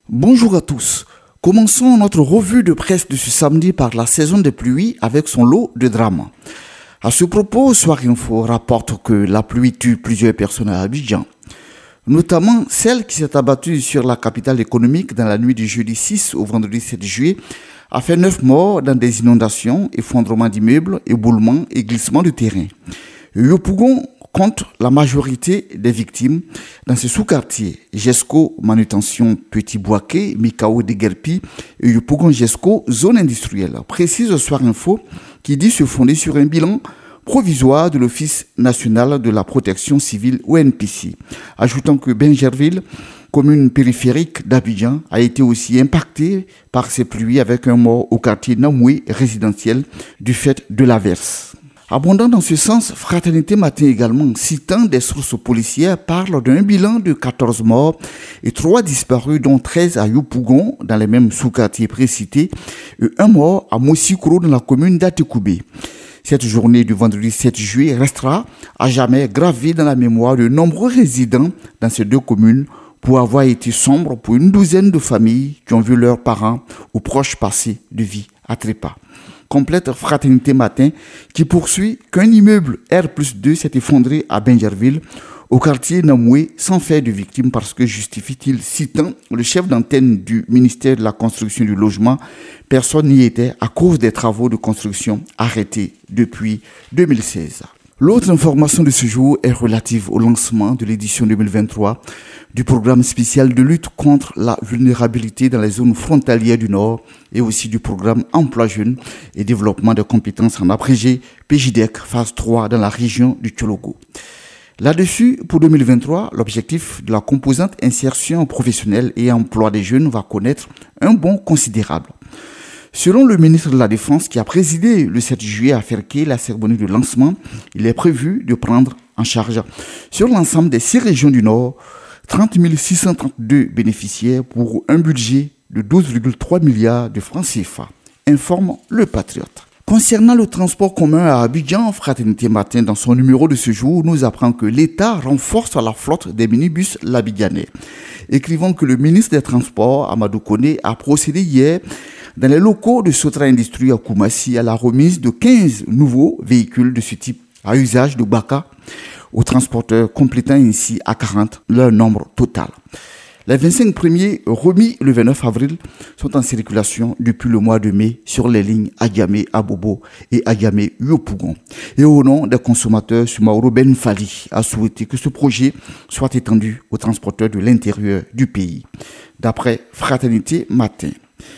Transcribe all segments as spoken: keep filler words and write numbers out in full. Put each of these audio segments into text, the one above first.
Bonjour à tous. Commençons notre revue de presse de ce samedi par la saison des pluies avec son lot de drames. À ce propos, Soir Info rapporte que la pluie tue plusieurs personnes à Abidjan, notamment celle qui s'est abattue sur la capitale économique dans la nuit du jeudi six au vendredi sept juillet, a fait neuf morts dans des inondations, effondrements d'immeubles, éboulements et glissements de terrain. Yopougon compte la majorité des victimes dans ce sous-quartier. Gesco, Manutention Petit Boaké, Mikao Deguerpi et Yopougon Gesco, zone industrielle. Précise Soir Info qui dit se fonder sur un bilan provisoire de l'Office national de la protection civile O N P C, ajoutant que Benjerville, commune périphérique d'Abidjan, a été aussi impactée par ces pluies avec un mort au quartier Namoué résidentiel du fait de l'averse. Abondant dans ce sens, Fraternité Matin également, citant des sources policières, parle d'un bilan de quatorze morts et trois disparus, dont treize à Yopougon, dans les mêmes sous-quartiers précités, et un mort à Mossikoro, dans la commune d'Atekoubé. Cette journée du vendredi sept juillet restera à jamais gravée dans la mémoire de nombreux résidents dans ces deux communes pour avoir été sombre pour une douzaine de familles qui ont vu leurs parents ou proches passer de vie à trépas. Complète Fraternité Matin qui poursuit qu'un immeuble R plus deux s'est effondré à Benjerville, au quartier Namoué, sans faire de victimes parce que, justifie-t-il, citant le chef d'antenne du ministère de la Construction et du Logement, personne n'y était à cause des travaux de construction arrêtés depuis deux mille seize. L'autre information de ce jour est relative au lancement de l'édition deux mille vingt-trois du programme spécial de lutte contre la vulnérabilité dans les zones frontalières du Nord et aussi du programme Emploi Jeunes et développement des compétences en abrégé P J D E C phase trois dans la région du Tchologo. Là-dessus, pour deux mille vingt-trois, l'objectif de la composante insertion professionnelle et emploi des jeunes va connaître un bond considérable. Selon le ministre de la Défense qui a présidé le sept juillet à Ferké la cérémonie de lancement, il est prévu de prendre en charge sur l'ensemble des six régions du Nord trente mille six cent trente-deux bénéficiaires pour un budget de douze virgule trois milliards de francs C F A, informe le Patriote. Concernant le transport commun à Abidjan, Fraternité Matin, dans son numéro de ce jour, nous apprend que l'État renforce la flotte des minibus labidjanais. Écrivant que le ministre des Transports, Amadou Koné, a procédé hier dans les locaux de Sotra Industrie à Koumassi à la remise de quinze nouveaux véhicules de ce type à usage de Baka aux transporteurs, complétant ainsi à quarante leur nombre total. Les vingt-cinq premiers, remis le vingt-neuf avril, sont en circulation depuis le mois de mai sur les lignes Agamé-Abobo et Agamé-Yopougon. Et au nom des consommateurs, Soumaoro Ben Fali a souhaité que ce projet soit étendu aux transporteurs de l'intérieur du pays, d'après Fraternité Matin.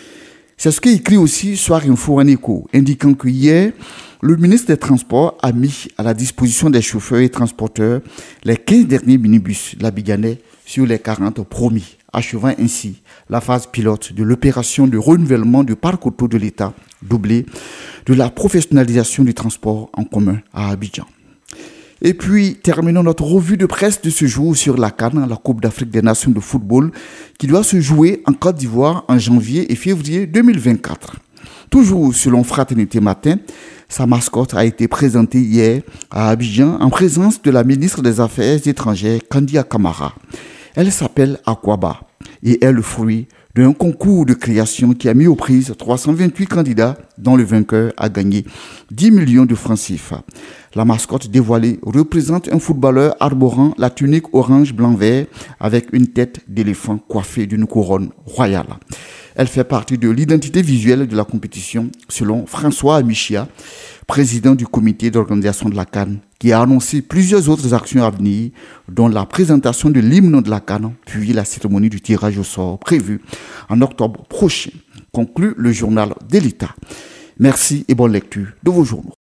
C'est ce qu'écrit aussi Soir Info en écho, indiquant que hier, le ministre des Transports a mis à la disposition des chauffeurs et transporteurs les quinze derniers minibus labidjanais sur les quarante promis, achevant ainsi la phase pilote de l'opération de renouvellement du parc auto de l'État, doublée de la professionnalisation du transport en commun à Abidjan. Et puis, terminons notre revue de presse de ce jour sur la CAN, la Coupe d'Afrique des Nations de football, qui doit se jouer en Côte d'Ivoire en janvier et février deux mille vingt-quatre. Toujours selon Fraternité Matin, sa mascotte a été présentée hier à Abidjan en présence de la ministre des Affaires étrangères, Kandia Camara. Elle s'appelle Aquaba et est le fruit d'un concours de création qui a mis aux prises trois cent vingt-huit candidats dont le vainqueur a gagné dix millions de francs C F A. La mascotte dévoilée représente un footballeur arborant la tunique orange-blanc-vert avec une tête d'éléphant coiffée d'une couronne royale. Elle fait partie de l'identité visuelle de la compétition selon François Amichia, président du comité d'organisation de la CAN, qui a annoncé plusieurs autres actions à venir, dont la présentation de l'hymne de la CAN, puis la cérémonie du tirage au sort prévue en octobre prochain, conclut le journal de l'État. Merci et bonne lecture de vos journaux.